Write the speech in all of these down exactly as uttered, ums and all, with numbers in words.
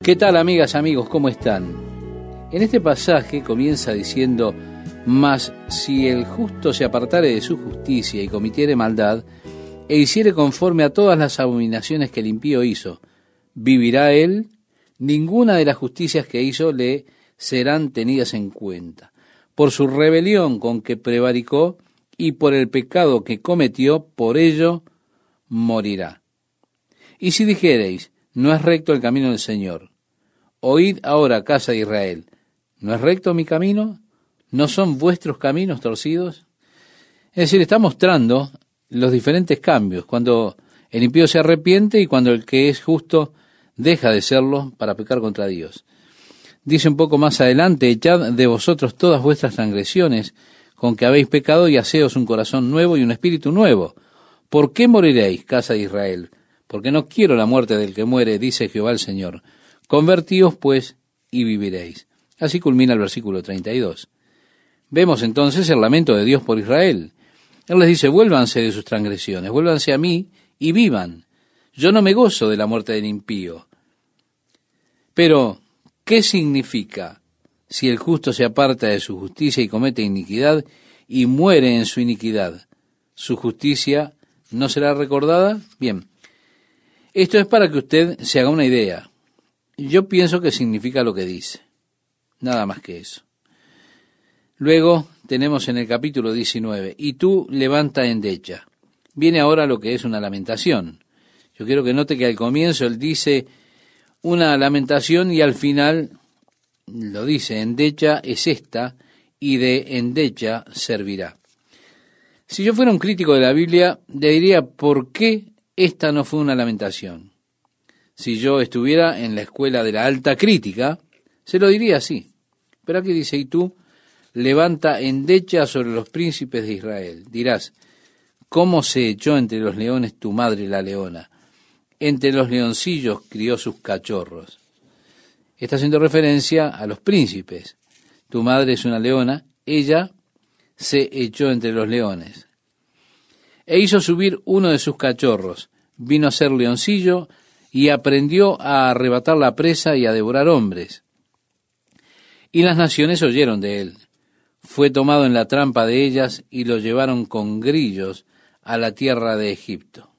¿Qué tal, amigas, amigos? ¿Cómo están? En este pasaje comienza diciendo: mas si el justo se apartare de su justicia y cometiere maldad, e hiciere conforme a todas las abominaciones que el impío hizo, ¿vivirá él? Ninguna de las justicias que hizo le serán tenidas en cuenta. Por su rebelión con que prevaricó y por el pecado que cometió, por ello morirá. Y si dijereis: no es recto el camino del Señor, oíd ahora, casa de Israel, ¿no es recto mi camino? ¿No son vuestros caminos torcidos? Es decir, está mostrando los diferentes cambios, cuando el impío se arrepiente y cuando el que es justo deja de serlo para pecar contra Dios. Dice un poco más adelante: echad de vosotros todas vuestras transgresiones con que habéis pecado y haceos un corazón nuevo y un espíritu nuevo. ¿Por qué moriréis, casa de Israel? Porque no quiero la muerte del que muere, dice Jehová el Señor. Convertíos, pues, y viviréis. Así culmina el versículo treinta y dos. Vemos entonces el lamento de Dios por Israel. Él les dice: vuélvanse de sus transgresiones, vuélvanse a mí y vivan. Yo no me gozo de la muerte del impío. Pero, ¿qué significa si el justo se aparta de su justicia y comete iniquidad y muere en su iniquidad? ¿Su justicia no será recordada? Bien, esto es para que usted se haga una idea. Yo pienso que significa lo que dice, nada más que eso. Luego tenemos en el capítulo diecinueve: y tú levanta endecha. Viene ahora lo que es una lamentación. Yo quiero que note que al comienzo él dice una lamentación y al final lo dice: endecha es esta, y de endecha servirá. Si yo fuera un crítico de la Biblia, le diría: ¿por qué esta no fue una lamentación? Si yo estuviera en la escuela de la alta crítica, se lo diría así. Pero aquí dice: y tú levanta endecha sobre los príncipes de Israel. Dirás: ¿cómo se echó entre los leones tu madre la leona? Entre los leoncillos crió sus cachorros. Está haciendo referencia a los príncipes. Tu madre es una leona, ella se echó entre los leones. E hizo subir uno de sus cachorros, vino a ser leoncillo, y aprendió a arrebatar la presa y a devorar hombres. Y las naciones oyeron de él. Fue tomado en la trampa de ellas y lo llevaron con grillos a la tierra de Egipto.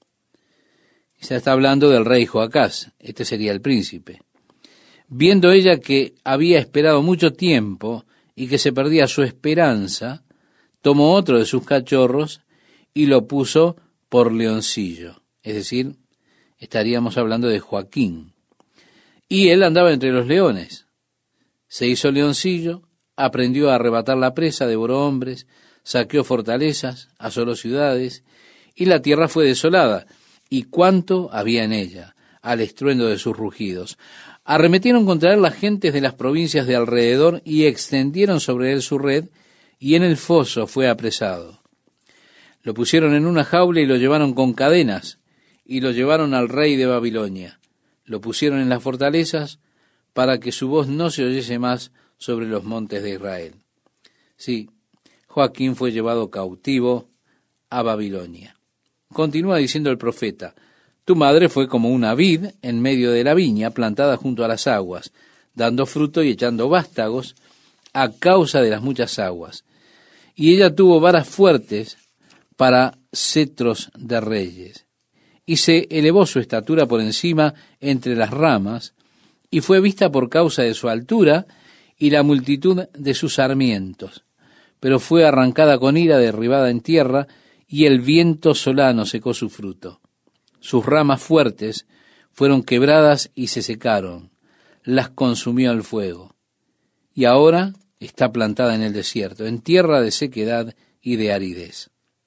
Se está hablando del rey Joacás, este sería el príncipe. Viendo ella que había esperado mucho tiempo y que se perdía su esperanza, tomó otro de sus cachorros y lo puso por leoncillo, es decir, estaríamos hablando de Joaquín. Y él andaba entre los leones. Se hizo leoncillo, aprendió a arrebatar la presa, devoró hombres, saqueó fortalezas, asoló ciudades, y la tierra fue desolada. ¿Y cuánto había en ella? Al estruendo de sus rugidos. Arremetieron contra él las gentes de las provincias de alrededor y extendieron sobre él su red, y en el foso fue apresado. Lo pusieron en una jaula y lo llevaron con cadenas, y lo llevaron al rey de Babilonia. Lo pusieron en las fortalezas para que su voz no se oyese más sobre los montes de Israel. Sí, Joaquín fue llevado cautivo a Babilonia. Continúa diciendo el profeta: tu madre fue como una vid en medio de la viña, plantada junto a las aguas, dando fruto y echando vástagos a causa de las muchas aguas. Y ella tuvo varas fuertes para cetros de reyes. Y se elevó su estatura por encima entre las ramas, y fue vista por causa de su altura y la multitud de sus sarmientos. Pero fue arrancada con ira, derribada en tierra, y el viento solano secó su fruto. Sus ramas fuertes fueron quebradas y se secaron, las consumió el fuego. Y ahora está plantada en el desierto, en tierra de sequedad y de aridez.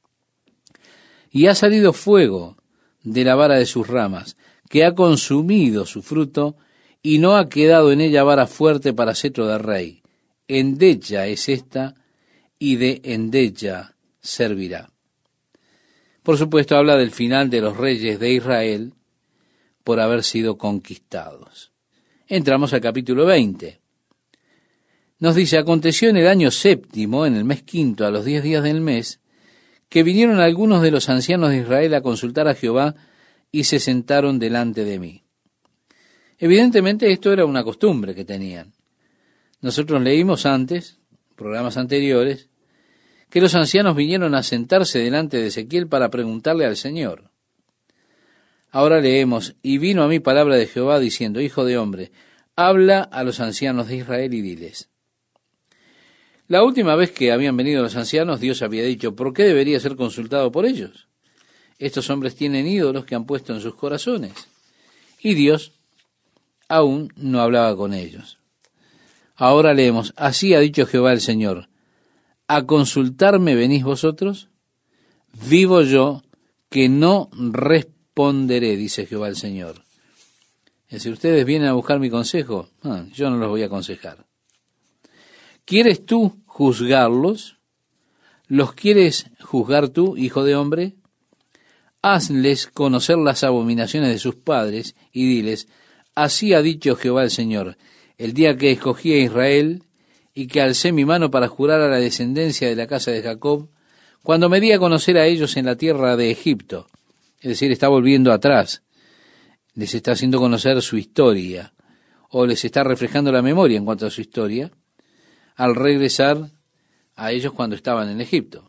Y ha salido fuego de la vara de sus ramas, que ha consumido su fruto, y no ha quedado en ella vara fuerte para cetro de rey. Endecha es esta, y de endecha servirá. Por supuesto, habla del final de los reyes de Israel por haber sido conquistados. Entramos al capítulo veinte. Nos dice: aconteció en el año séptimo, en el mes quinto, a los diez días del mes, que vinieron algunos de los ancianos de Israel a consultar a Jehová y se sentaron delante de mí. Evidentemente esto era una costumbre que tenían. Nosotros leímos antes, programas anteriores, que los ancianos vinieron a sentarse delante de Ezequiel para preguntarle al Señor. Ahora leemos, y vino a mí palabra de Jehová diciendo, Hijo de hombre, habla a los ancianos de Israel y diles. La última vez que habían venido los ancianos, Dios había dicho, ¿por qué debería ser consultado por ellos? Estos hombres tienen ídolos que han puesto en sus corazones. Y Dios aún no hablaba con ellos. Ahora leemos, así ha dicho Jehová el Señor, ¿a consultarme venís vosotros? Vivo yo que no responderé, dice Jehová el Señor. Es decir, ustedes vienen a buscar mi consejo, ah, yo no los voy a aconsejar. ¿Quieres tú juzgarlos? ¿Los quieres juzgar tú, hijo de hombre? Hazles conocer las abominaciones de sus padres y diles, así ha dicho Jehová el Señor, el día que escogí a Israel y que alcé mi mano para jurar a la descendencia de la casa de Jacob, cuando me di a conocer a ellos en la tierra de Egipto. Es decir, está volviendo atrás, les está haciendo conocer su historia, o les está reflejando la memoria en cuanto a su historia, al regresar a ellos cuando estaban en Egipto.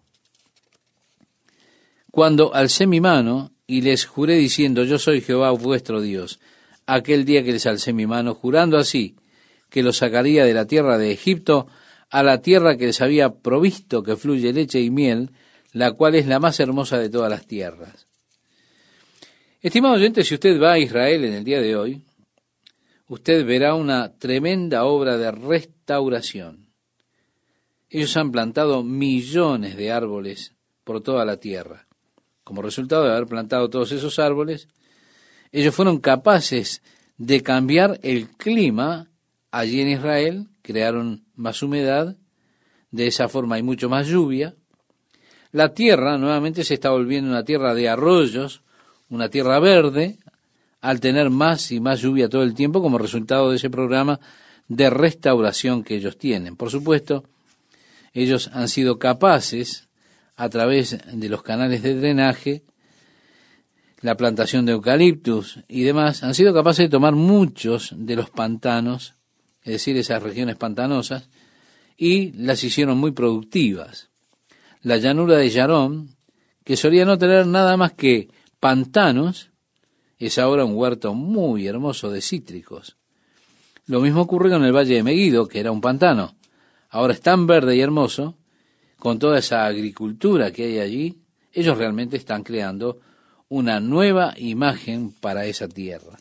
Cuando alcé mi mano y les juré diciendo, yo soy Jehová vuestro Dios, aquel día que les alcé mi mano, jurando así, que los sacaría de la tierra de Egipto a la tierra que les había provisto, que fluye leche y miel, la cual es la más hermosa de todas las tierras. Estimado oyente, si usted va a Israel en el día de hoy, usted verá una tremenda obra de restauración. Ellos han plantado millones de árboles por toda la tierra. Como resultado de haber plantado todos esos árboles, ellos fueron capaces de cambiar el clima allí en Israel, crearon más humedad, de esa forma hay mucho más lluvia. La tierra nuevamente se está volviendo una tierra de arroyos, una tierra verde, al tener más y más lluvia todo el tiempo como resultado de ese programa de restauración que ellos tienen. Por supuesto, ellos han sido capaces, a través de los canales de drenaje, la plantación de eucaliptus y demás, han sido capaces de tomar muchos de los pantanos, es decir, esas regiones pantanosas, y las hicieron muy productivas. La llanura de Yarón, que solía no tener nada más que pantanos, es ahora un huerto muy hermoso de cítricos. Lo mismo ocurre con el Valle de Megiddo, que era un pantano. Ahora es tan verde y hermoso, con toda esa agricultura que hay allí, ellos realmente están creando una nueva imagen para esa tierra.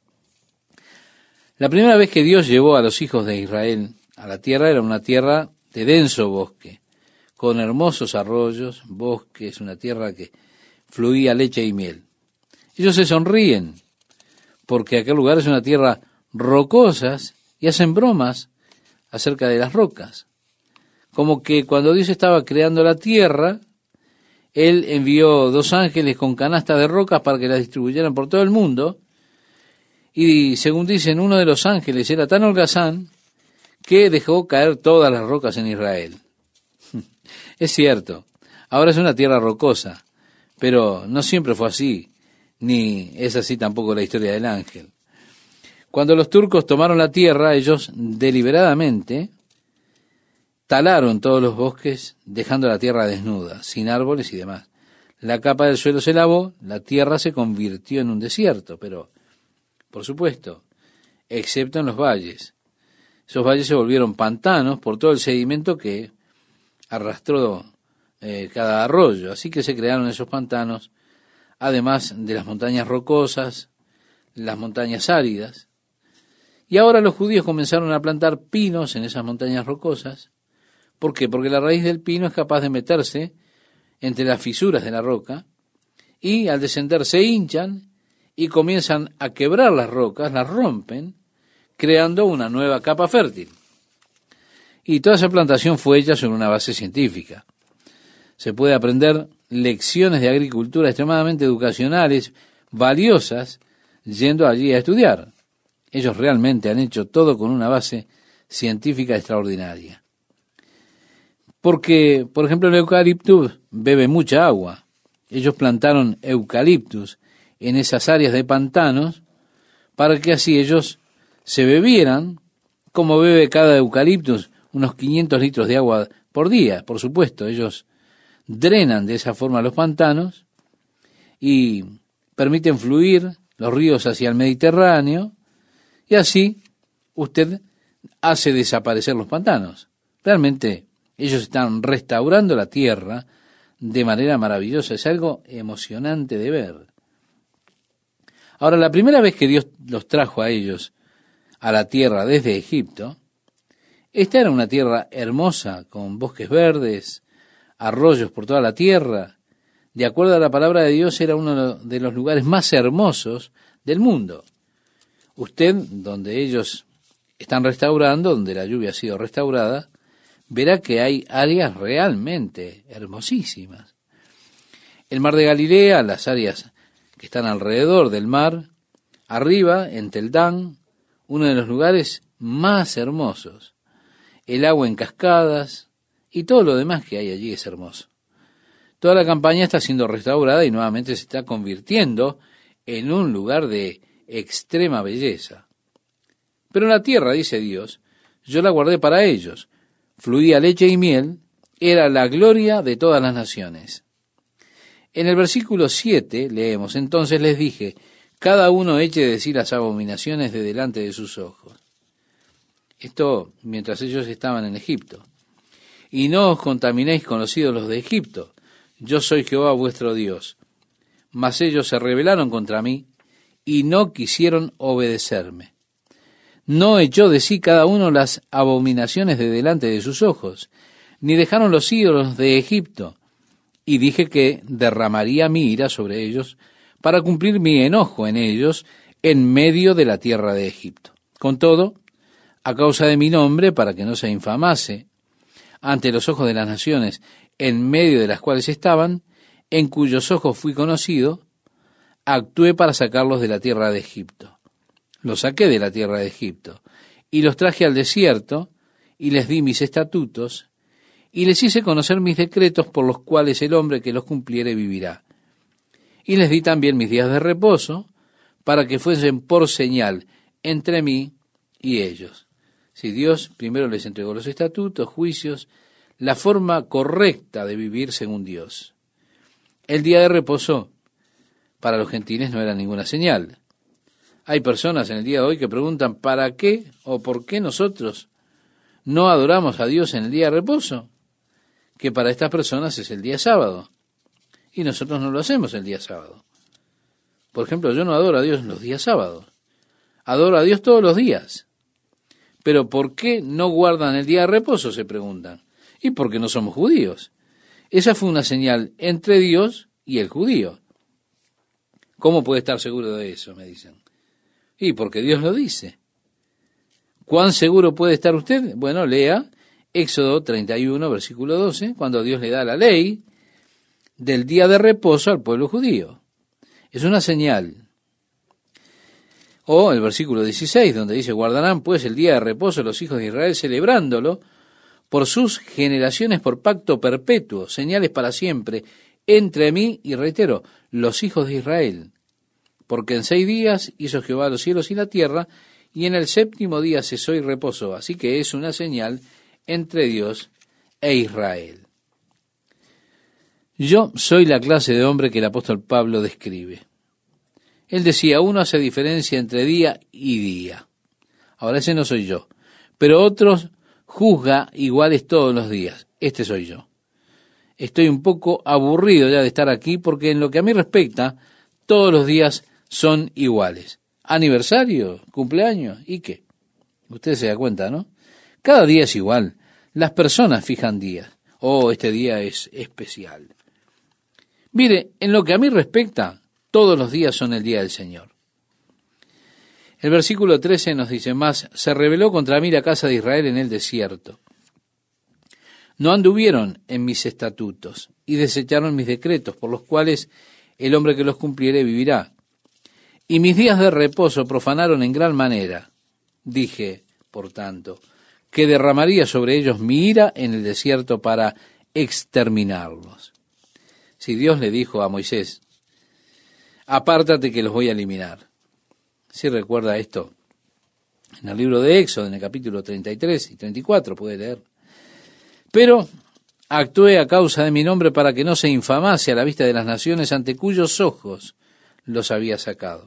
La primera vez que Dios llevó a los hijos de Israel a la tierra era una tierra de denso bosque, con hermosos arroyos, bosques, una tierra que fluía leche y miel. Ellos se sonríen, porque aquel lugar es una tierra rocosas y hacen bromas acerca de las rocas. Como que cuando Dios estaba creando la tierra, Él envió dos ángeles con canastas de rocas para que las distribuyeran por todo el mundo, y según dicen, uno de los ángeles era tan holgazán que dejó caer todas las rocas en Israel. Es cierto, ahora es una tierra rocosa, pero no siempre fue así, ni es así tampoco la historia del ángel. Cuando los turcos tomaron la tierra, ellos deliberadamente talaron todos los bosques, dejando la tierra desnuda, sin árboles y demás. La capa del suelo se lavó, la tierra se convirtió en un desierto, pero, por supuesto, excepto en los valles. Esos valles se volvieron pantanos por todo el sedimento que arrastró eh, cada arroyo. Así que se crearon esos pantanos, además de las montañas rocosas, las montañas áridas. Y ahora los judíos comenzaron a plantar pinos en esas montañas rocosas. ¿Por qué? Porque la raíz del pino es capaz de meterse entre las fisuras de la roca y al descender se hinchan y comienzan a quebrar las rocas, las rompen, creando una nueva capa fértil. Y toda esa plantación fue hecha sobre una base científica. Se puede aprender lecciones de agricultura extremadamente educacionales, valiosas, yendo allí a estudiar. Ellos realmente han hecho todo con una base científica extraordinaria. Porque, por ejemplo, el eucaliptus bebe mucha agua. Ellos plantaron eucaliptus en esas áreas de pantanos para que así ellos se bebieran, como bebe cada eucaliptus, unos quinientos litros de agua por día. Por supuesto, ellos drenan de esa forma los pantanos y permiten fluir los ríos hacia el Mediterráneo, y así usted hace desaparecer los pantanos. Realmente ellos están restaurando la tierra de manera maravillosa, es algo emocionante de ver. Ahora, la primera vez que Dios los trajo a ellos a la tierra desde Egipto, esta era una tierra hermosa, con bosques verdes, arroyos por toda la tierra. De acuerdo a la palabra de Dios, era uno de los lugares más hermosos del mundo. Usted, donde ellos están restaurando, donde la lluvia ha sido restaurada, verá que hay áreas realmente hermosísimas. El mar de Galilea, las áreas que están alrededor del mar, arriba, en Tel Dan, uno de los lugares más hermosos. El agua en cascadas y todo lo demás que hay allí es hermoso. Toda la campaña está siendo restaurada y nuevamente se está convirtiendo en un lugar de extrema belleza. Pero la tierra, dice Dios, yo la guardé para ellos. Fluía leche y miel, era la gloria de todas las naciones. En el versículo siete leemos, entonces les dije, cada uno eche de sí las abominaciones de delante de sus ojos. Esto mientras ellos estaban en Egipto. Y no os contaminéis con los ídolos de Egipto, yo soy Jehová vuestro Dios. Mas ellos se rebelaron contra mí y no quisieron obedecerme. No echó de sí cada uno las abominaciones de delante de sus ojos, ni dejaron los ídolos de Egipto. Y dije que derramaría mi ira sobre ellos para cumplir mi enojo en ellos en medio de la tierra de Egipto. Con todo, a causa de mi nombre, para que no se infamase ante los ojos de las naciones en medio de las cuales estaban, en cuyos ojos fui conocido, actué para sacarlos de la tierra de Egipto. Los saqué de la tierra de Egipto, y los traje al desierto, y les di mis estatutos, y les hice conocer mis decretos por los cuales el hombre que los cumpliere vivirá. Y les di también mis días de reposo, para que fuesen por señal entre mí y ellos. Si Dios primero les entregó los estatutos, juicios, la forma correcta de vivir según Dios. El día de reposo para los gentiles no era ninguna señal. Hay personas en el día de hoy que preguntan, ¿para qué o por qué nosotros no adoramos a Dios en el día de reposo? Que para estas personas es el día sábado, y nosotros no lo hacemos el día sábado. Por ejemplo, yo no adoro a Dios los días sábados, adoro a Dios todos los días. Pero ¿por qué no guardan el día de reposo?, se preguntan. Y porque no somos judíos. Esa fue una señal entre Dios y el judío. ¿Cómo puede estar seguro de eso?, me dicen. Y porque Dios lo dice. ¿Cuán seguro puede estar usted? Bueno, lea Éxodo treinta y uno, versículo doce, cuando Dios le da la ley del día de reposo al pueblo judío. Es una señal. O el versículo dieciséis, donde dice, guardarán pues el día de reposo los hijos de Israel, celebrándolo por sus generaciones por pacto perpetuo, señales para siempre, entre mí y, reitero, los hijos de Israel. Porque en seis días hizo Jehová los cielos y la tierra, y en el séptimo día cesó y reposó. Así que es una señal entre Dios e Israel. Yo soy la clase de hombre que el apóstol Pablo describe. Él decía, uno hace diferencia entre día y día. Ahora ese no soy yo. Pero otros juzga iguales todos los días. Este soy yo. Estoy un poco aburrido ya de estar aquí porque en lo que a mí respecta, todos los días son iguales. Aniversario, cumpleaños, ¿y qué? Usted se da cuenta, ¿no? Cada día es igual. Las personas fijan días. Oh, este día es especial. Mire, en lo que a mí respecta, todos los días son el día del Señor. El versículo trece nos dice, más se rebeló contra mí la casa de Israel en el desierto. No anduvieron en mis estatutos y desecharon mis decretos, por los cuales el hombre que los cumpliere vivirá. Y mis días de reposo profanaron en gran manera. Dije, por tanto, que derramaría sobre ellos mi ira en el desierto para exterminarlos. Si Dios le dijo a Moisés, apártate que los voy a eliminar. Si recuerda esto, en el libro de Éxodo, en el capítulo treinta y tres y treinta y cuatro, puede leer. Pero actué a causa de mi nombre para que no se infamase a la vista de las naciones ante cuyos ojos los había sacado.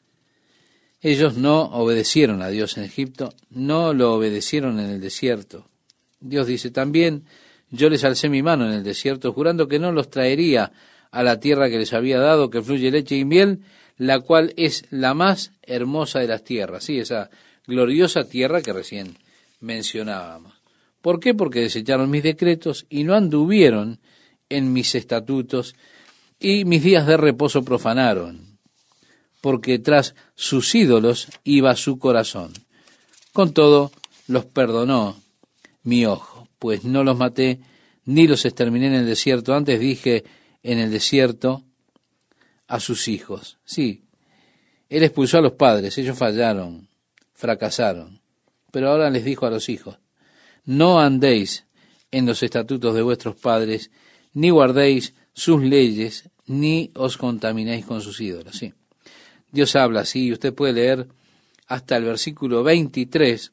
Ellos no obedecieron a Dios en Egipto, no lo obedecieron en el desierto. Dios dice también, yo les alcé mi mano en el desierto, jurando que no los traería a la tierra que les había dado, que fluye leche y miel, la cual es la más hermosa de las tierras. Sí, esa gloriosa tierra que recién mencionábamos. ¿Por qué? Porque desecharon mis decretos y no anduvieron en mis estatutos, y mis días de reposo profanaron, porque tras sus ídolos iba su corazón. Con todo, los perdonó mi ojo, pues no los maté, ni los exterminé en el desierto. Antes dije en el desierto a sus hijos. Sí, él expulsó a los padres, ellos fallaron, fracasaron. Pero ahora les dijo a los hijos, no andéis en los estatutos de vuestros padres, ni guardéis sus leyes, ni os contaminéis con sus ídolos. Sí, Dios habla así, usted puede leer hasta el versículo veintitrés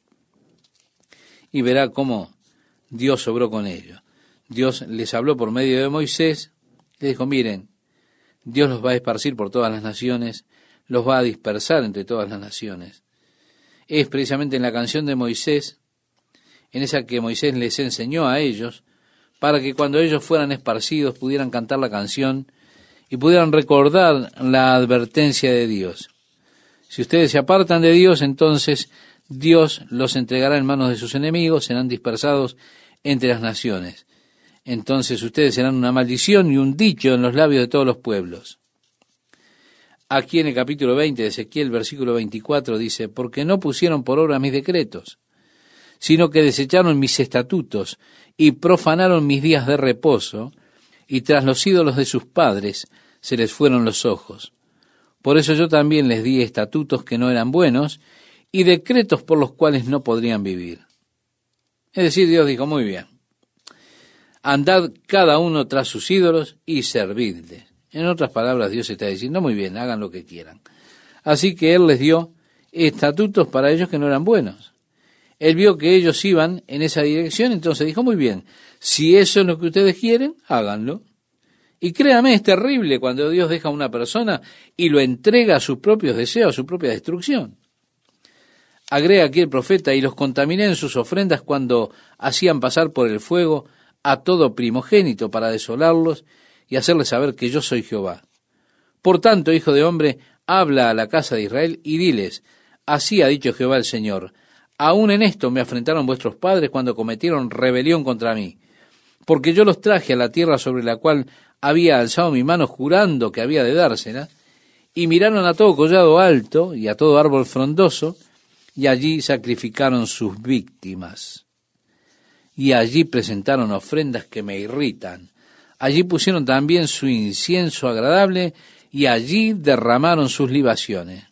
y verá cómo Dios obró con ellos. Dios les habló por medio de Moisés, le dijo, miren, Dios los va a esparcir por todas las naciones, los va a dispersar entre todas las naciones. Es precisamente en la canción de Moisés, en esa que Moisés les enseñó a ellos, para que cuando ellos fueran esparcidos pudieran cantar la canción y pudieran recordar la advertencia de Dios. Si ustedes se apartan de Dios, entonces Dios los entregará en manos de sus enemigos, serán dispersados entre las naciones. Entonces ustedes serán una maldición y un dicho en los labios de todos los pueblos. Aquí en el capítulo veinte de Ezequiel, versículo veinticuatro, dice, porque no pusieron por obra mis decretos, sino que desecharon mis estatutos y profanaron mis días de reposo, y tras los ídolos de sus padres se les fueron los ojos. Por eso yo también les di estatutos que no eran buenos, y decretos por los cuales no podrían vivir. Es decir, Dios dijo, muy bien, andad cada uno tras sus ídolos y servidles. En otras palabras, Dios está diciendo, muy bien, hagan lo que quieran. Así que Él les dio estatutos para ellos que no eran buenos. Él vio que ellos iban en esa dirección, entonces dijo, muy bien, si eso es lo que ustedes quieren, háganlo. Y créame, es terrible cuando Dios deja a una persona y lo entrega a sus propios deseos, a su propia destrucción. Agrega aquí el profeta, y los contaminé en sus ofrendas cuando hacían pasar por el fuego a todo primogénito para desolarlos y hacerles saber que yo soy Jehová. Por tanto, hijo de hombre, habla a la casa de Israel y diles, así ha dicho Jehová el Señor, aún en esto me afrentaron vuestros padres cuando cometieron rebelión contra mí, porque yo los traje a la tierra sobre la cual había alzado mi mano jurando que había de dársela, y miraron a todo collado alto y a todo árbol frondoso, y allí sacrificaron sus víctimas. Y allí presentaron ofrendas que me irritan. Allí pusieron también su incienso agradable, y allí derramaron sus libaciones.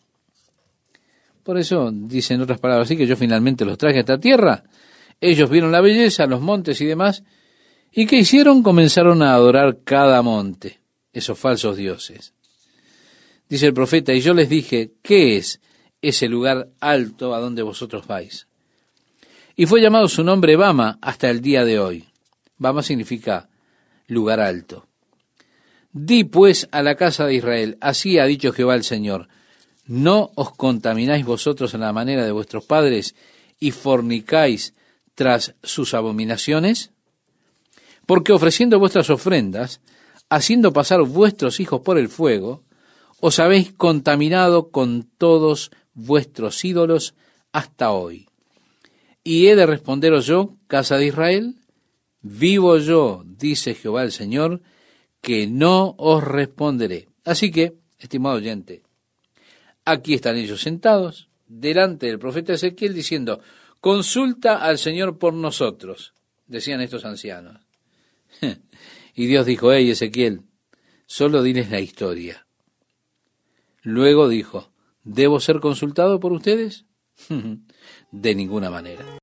Por eso, dice en otras palabras así, que yo finalmente los traje a esta tierra. Ellos vieron la belleza, los montes y demás, ¿y qué hicieron? Comenzaron a adorar cada monte, esos falsos dioses. Dice el profeta, y yo les dije, ¿qué es ese lugar alto a donde vosotros vais? Y fue llamado su nombre Bama hasta el día de hoy. Bama significa lugar alto. Di pues a la casa de Israel, así ha dicho Jehová el Señor, ¿no os contamináis vosotros en la manera de vuestros padres y fornicáis tras sus abominaciones? Porque ofreciendo vuestras ofrendas, haciendo pasar vuestros hijos por el fuego, os habéis contaminado con todos vuestros ídolos hasta hoy. ¿Y he de responderos yo, casa de Israel? Vivo yo, dice Jehová el Señor, que no os responderé. Así que, estimado oyente, aquí están ellos sentados, delante del profeta Ezequiel, diciendo, consulta al Señor por nosotros, decían estos ancianos. Y Dios dijo, hey Ezequiel, solo diles la historia. Luego dijo, ¿debo ser consultado por ustedes? De ninguna manera.